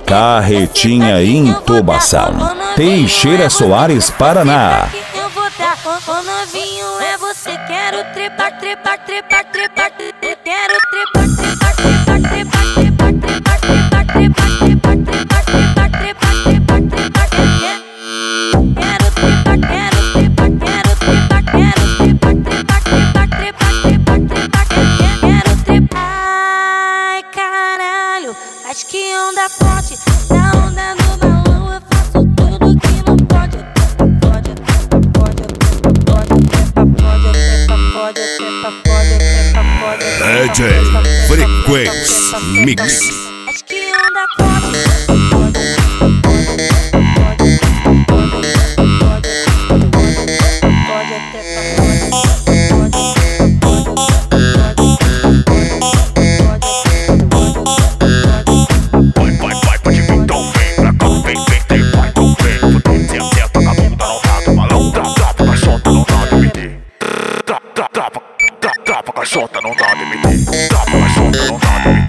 Carretinha Intubação, Teixeira Soares, Paraná. Eu vou dar, ô novinho, é você. Quero trepar, trepar, trepar, trepar. Quero trepar, trepar, trepar, trepar, trepar, trepar, trepar, trepar, trepar, trepar, trepar, trepar, trepar, trepar. Quero trepar, quero trepar, quero trepar, quero trepar, trepar, trepar, trepar, trepar, trepar, quero trepar. Ai, caralho, acho que onda forte, na onda do balão eu faço tudo que não pode. Pode, pode, pode, pode, pode, DJ Frequência Mix. acho que onda forte. Tapa, caixota, não dá limite. Tapa, caixota, não dá limite.